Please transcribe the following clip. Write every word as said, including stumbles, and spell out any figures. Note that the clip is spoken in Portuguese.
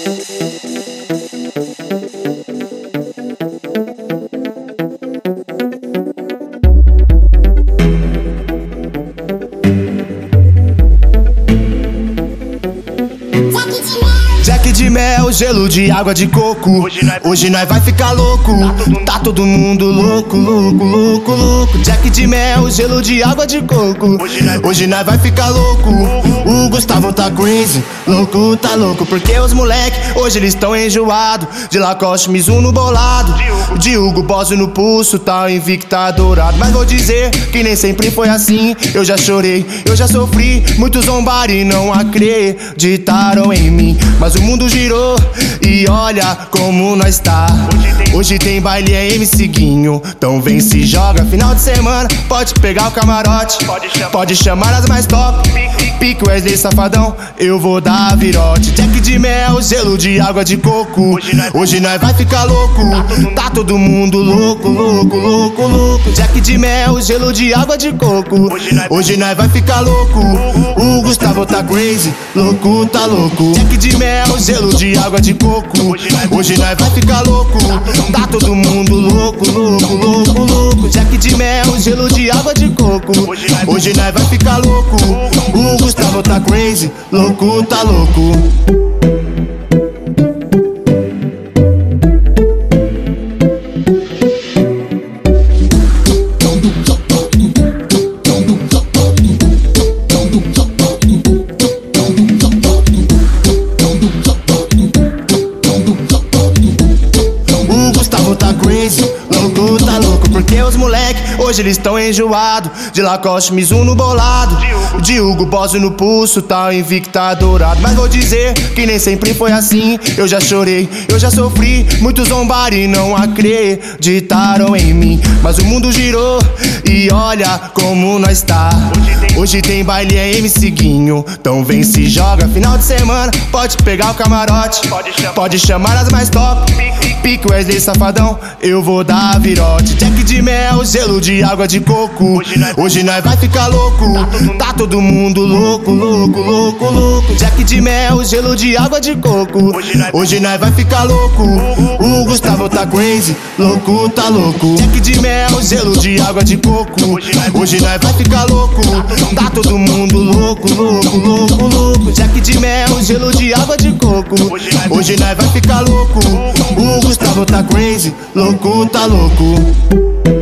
Jack de mel, gelo de água de coco. Hoje nós, Hoje nós vai ficar louco. Tá todo mundo louco, louco, louco, louco. Jack de mel, gelo de água de coco. Hoje nós, Hoje nós vai ficar louco. O Gustavo tá crazy, louco, tá louco. Porque os moleque, hoje eles tão enjoados. De Lacoste, Mizuno bolado. De Hugo Boss no pulso, tá invicta dourado. Mas vou dizer que nem sempre foi assim. Eu já chorei, eu já sofri. Muitos zombaram e não acreditaram em mim. Mas o mundo girou e olha como nós tá. Hoje tem baile, é M C Guinho. Então vem, se joga, final de semana. Pode pegar o camarote, pode chamar as mais top. Pique Wesley Safadão, eu vou dar virote. Jack de mel, gelo de água de coco. Hoje nós vai ficar louco. Tá todo mundo louco, louco, louco, louco. Jack de mel, gelo de água de coco. Hoje nós vai ficar louco. O Gustavo tá crazy, louco, tá louco. Jack de mel, gelo de água de coco. Hoje nós vai ficar louco. Tá todo mundo louco, louco, louco, louco. Jack de mel, gelo de água de coco. Hoje nós vai ficar louco. O Gustavo tá crazy, louco, tá louco. Tá crazy, louco, tá louco. Porque os moleque, hoje eles tão enjoados. De Lacoste, Mizuno bolado. De Hugo Boss no pulso, tá invicta dourado. Mas vou dizer que nem sempre foi assim. Eu já chorei, eu já sofri. Muitos zombaram e não acreditaram em mim. Mas o mundo girou e olha como nós tá. Hoje tem baile, é M C Guinho. Então vem, se joga, final de semana. Pode pegar o camarote, pode chamar as mais top. Pique Wesley Safadão, eu vou dar virote. Jack de mel, gelo de água de coco. Hoje nós vai ficar louco. Tá todo mundo louco, louco, louco, louco. Jack de mel, gelo de água de coco. Hoje nós vai ficar louco. O Gustavo tá crazy, louco, tá louco. Jack de mel, gelo de água de coco. Hoje nós vai ficar louco. Tá todo mundo louco, louco, louco, louco. Jack de mel, gelo de água de coco. Hoje nós vai ficar louco. O Gustavo tá crazy, louco, tá louco.